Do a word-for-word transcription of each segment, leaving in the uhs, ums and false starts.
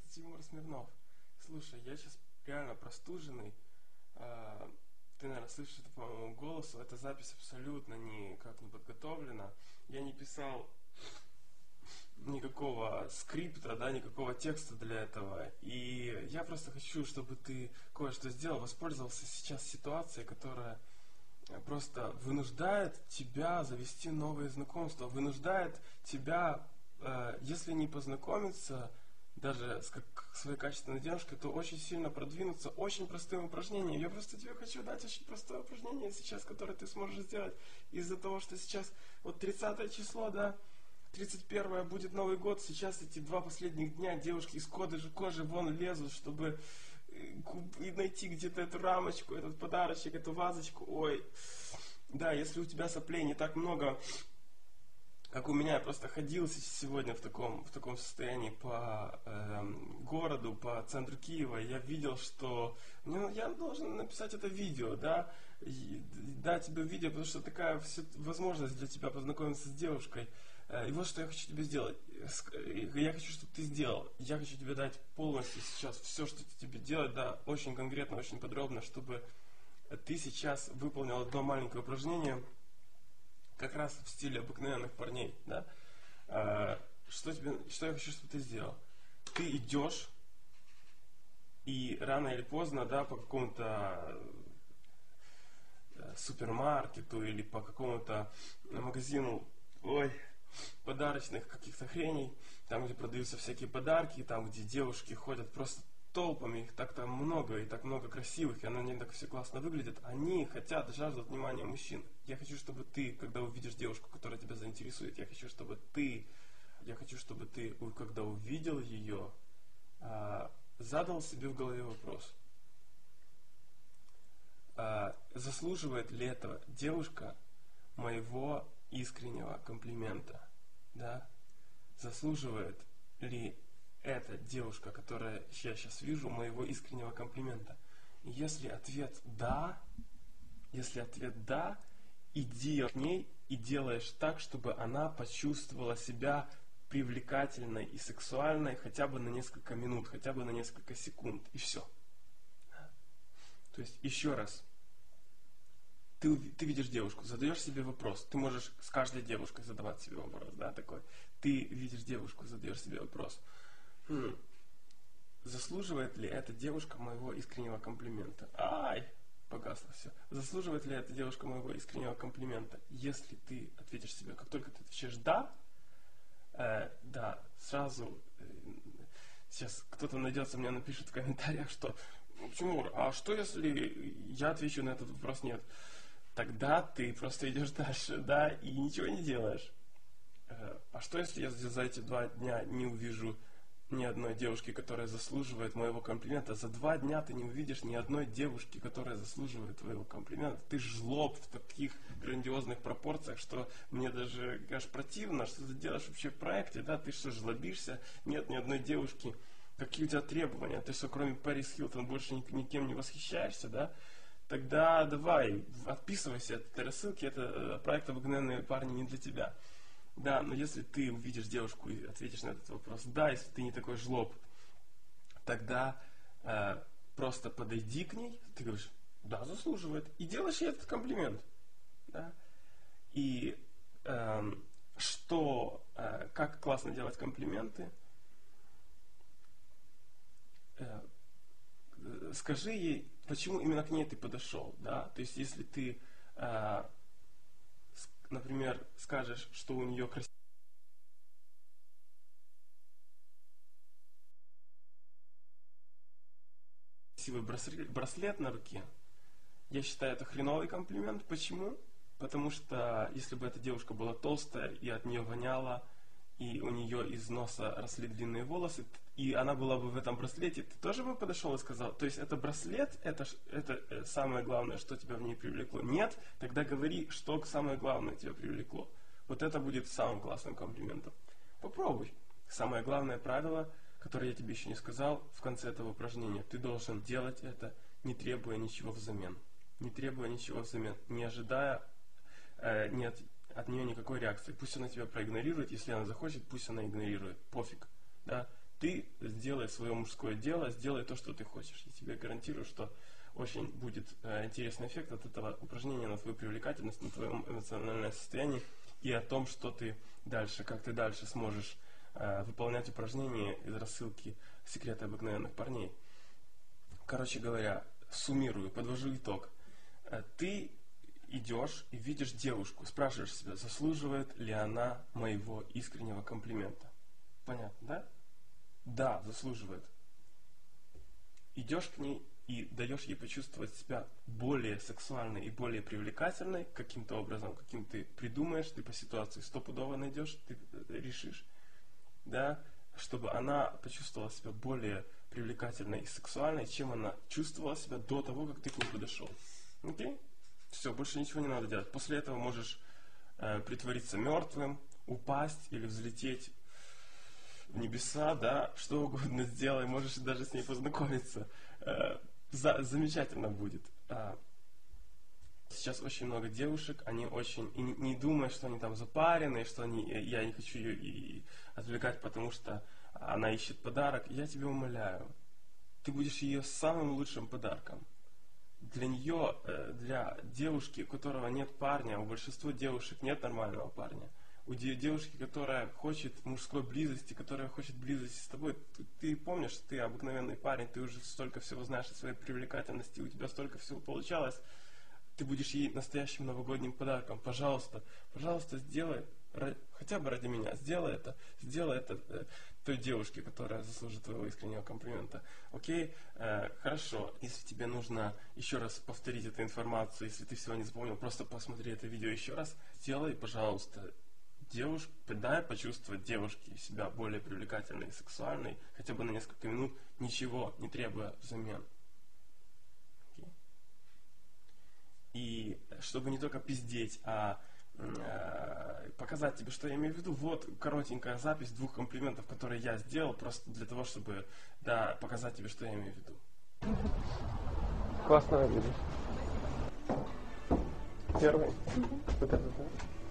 Тимур Смирнов. Слушай, я сейчас реально простуженный. А, Ты, наверное, слышишь это по моему голосу. Эта запись абсолютно никак не подготовлена. Я не писал никакого скрипта, да, никакого текста для этого. И я просто хочу, чтобы ты кое-что сделал, воспользовался сейчас ситуацией, которая просто вынуждает тебя завести новые знакомства, вынуждает тебя, э, если не познакомиться даже с как, своей качественной девушкой, то очень сильно продвинуться очень простым упражнением. Я просто тебе хочу дать очень простое упражнение сейчас, которое ты сможешь сделать из-за того, что сейчас вот тридцатое число, да, тридцать первое будет Новый год, сейчас эти два последних дня девушки из кожи, кожи вон лезут, чтобы и найти где-то эту рамочку, этот подарочек, эту вазочку. Ой, да, если у тебя соплей не так много, как у меня, я просто ходил сегодня в таком, в таком состоянии по э, городу, по центру Киева, я видел, что ну, я должен написать это видео, да, и, дать тебе видео, потому что такая все, возможность для тебя познакомиться с девушкой. И вот что я хочу тебе сделать. Я хочу, чтобы ты сделал. Я хочу тебе дать полностью сейчас все, что тебе делать, да, очень конкретно, очень подробно, чтобы ты сейчас выполнил одно маленькое упражнение, как раз в стиле обыкновенных парней, да. Что, тебе, что я хочу, чтобы ты сделал? Ты идешь, и рано или поздно, да, по какому-то супермаркету или по какому-то магазину, ой, подарочных каких-то хреней, там, где продаются всякие подарки, там, где девушки ходят просто толпами, их так там много, и так много красивых, и они так все классно выглядят, они хотят, жаждут внимания мужчин. Я хочу, чтобы ты, когда увидишь девушку, которая тебя заинтересует, я хочу, чтобы ты, я хочу, чтобы ты, когда увидел ее, задал себе в голове вопрос, заслуживает ли эта девушка моего искреннего комплимента, да? Заслуживает ли эта девушка, которая я сейчас вижу, моего искреннего комплимента? И если ответ да, если ответ да, иди к ней и делаешь так, чтобы она почувствовала себя привлекательной и сексуальной хотя бы на несколько минут, хотя бы на несколько секунд, и все. То есть, еще раз, Ты, ты видишь девушку, задаешь себе вопрос. Ты можешь с каждой девушкой задавать себе вопрос, да, такой. Ты видишь девушку, задаешь себе вопрос. Хм, заслуживает ли эта девушка моего искреннего комплимента? Ай, погасло все. Заслуживает ли эта девушка моего искреннего комплимента? Если ты ответишь себе, как только ты отвечаешь да, э, да, сразу, э, сейчас кто-то найдется, мне напишет в комментариях, что, Тимур, а что если я отвечу на этот вопрос нет? Тогда ты просто идешь дальше, да, и ничего не делаешь. А что если я за эти два дня не увижу ни одной девушки, которая заслуживает моего комплимента? За два дня ты не увидишь ни одной девушки, которая заслуживает твоего комплимента. Ты жлоб в таких грандиозных пропорциях, что мне даже аж противно, что ты делаешь вообще в проекте, да, ты что, жлобишься? Нет ни одной девушки. Какие у тебя требования? Ты что, кроме Пэрис Хилтон, больше никем не восхищаешься, да? Тогда давай, отписывайся от этой рассылки, это проект «Обыкновенные парни» не для тебя. Да, но если ты увидишь девушку и ответишь на этот вопрос, да, если ты не такой жлоб, тогда э, просто подойди к ней, ты говоришь, да, заслуживает, и делаешь ей этот комплимент. Да? И э, что, э, как классно делать комплименты, э, скажи ей, почему именно к ней ты подошел, да, то есть если ты, э, например, скажешь, что у нее красивый браслет, браслет на руке, я считаю это хреновый комплимент. Почему? Потому что если бы эта девушка была толстая и от нее воняло, и у нее из носа росли длинные волосы, и она была бы в этом браслете, ты тоже бы подошел и сказал, то есть это браслет, это, это самое главное, что тебя в ней привлекло? Нет? Тогда говори, что самое главное тебя привлекло. Вот это будет самым классным комплиментом. Попробуй. Самое главное правило, которое я тебе еще не сказал в конце этого упражнения, ты должен делать это, не требуя ничего взамен. Не требуя ничего взамен, не ожидая э, не от, от нее никакой реакции. Пусть она тебя проигнорирует, если она захочет, пусть она игнорирует. Пофиг. Да? Ты сделай делай свое мужское дело, сделай то, что ты хочешь. Я тебе гарантирую, что очень будет э, интересный эффект от этого упражнения на твою привлекательность, на твоем эмоциональное состояние и о том, что ты дальше, как ты дальше сможешь э, выполнять упражнения из рассылки «Секреты обыкновенных парней». Короче говоря, суммирую, подвожу итог. Э, ты идешь и видишь девушку, спрашиваешь себя, заслуживает ли она моего искреннего комплимента. Понятно, да? Да, заслуживает. Идешь к ней и даешь ей почувствовать себя более сексуальной и более привлекательной каким-то образом, каким ты придумаешь, ты по ситуации стопудово найдешь, ты решишь, да, чтобы она почувствовала себя более привлекательной и сексуальной, чем она чувствовала себя до того, как ты к ней подошел. Окей? Все, больше ничего не надо делать. После этого можешь э, притвориться мертвым, упасть или взлететь в небеса, да, что угодно сделай, можешь даже с ней познакомиться. Э, за, замечательно будет. А, сейчас очень много девушек, они очень, и не, не думая, что они там запарены, что они, я не хочу ее и, и отвлекать, потому что она ищет подарок. Я тебя умоляю, ты будешь ее самым лучшим подарком. Для нее, для девушки, у которого нет парня, у большинства девушек нет нормального парня, у девушки, которая хочет мужской близости, которая хочет близости с тобой, ты, ты помнишь, что ты обыкновенный парень, ты уже столько всего знаешь о своей привлекательности, у тебя столько всего получалось, ты будешь ей настоящим новогодним подарком. Пожалуйста, пожалуйста, сделай, хотя бы ради меня, сделай это, сделай это э, той девушке, которая заслужит твоего искреннего комплимента. Окей? Э, хорошо. Если тебе нужно еще раз повторить эту информацию, если ты всего не запомнил, просто посмотри это видео еще раз. Сделай, пожалуйста, девушку, дай почувствовать девушке себя более привлекательной и сексуальной, хотя бы на несколько минут, ничего не требуя взамен. Окей? И чтобы не только пиздеть, а показать тебе, что я имею в виду. Вот коротенькая запись двух комплиментов, которые я сделал, просто для того, чтобы, да, показать тебе, что я имею в виду. Классно выглядишь. Первый. Mm-hmm. Вот этот, да?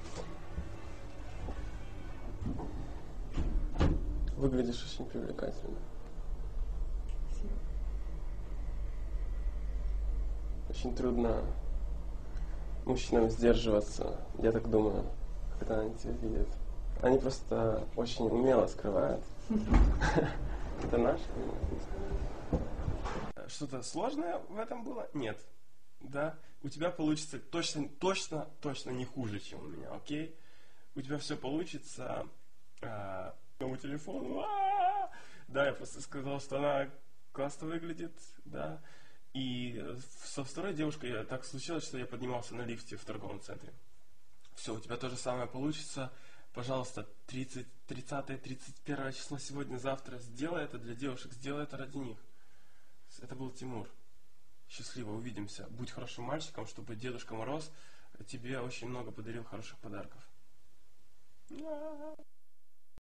Выглядишь очень привлекательно. Спасибо. Очень трудно мужчинам сдерживаться, я так думаю, когда они тебя видят. Они просто очень умело скрывают. Это наш? Что-то сложное в этом было? Нет. Да? У тебя получится точно, точно, точно не хуже, чем у меня, окей? У тебя все получится. А, по телефону. А-а-а! Да, я просто сказал, что она классно выглядит, да. И со второй девушкой так случилось, что я поднимался на лифте в торговом центре. Все, у тебя то же самое получится. Пожалуйста, тридцатое тридцать первое число сегодня, завтра. Сделай это для девушек, сделай это ради них. Это был Тимур. Счастливо, увидимся. Будь хорошим мальчиком, чтобы Дедушка Мороз тебе очень много подарил хороших подарков.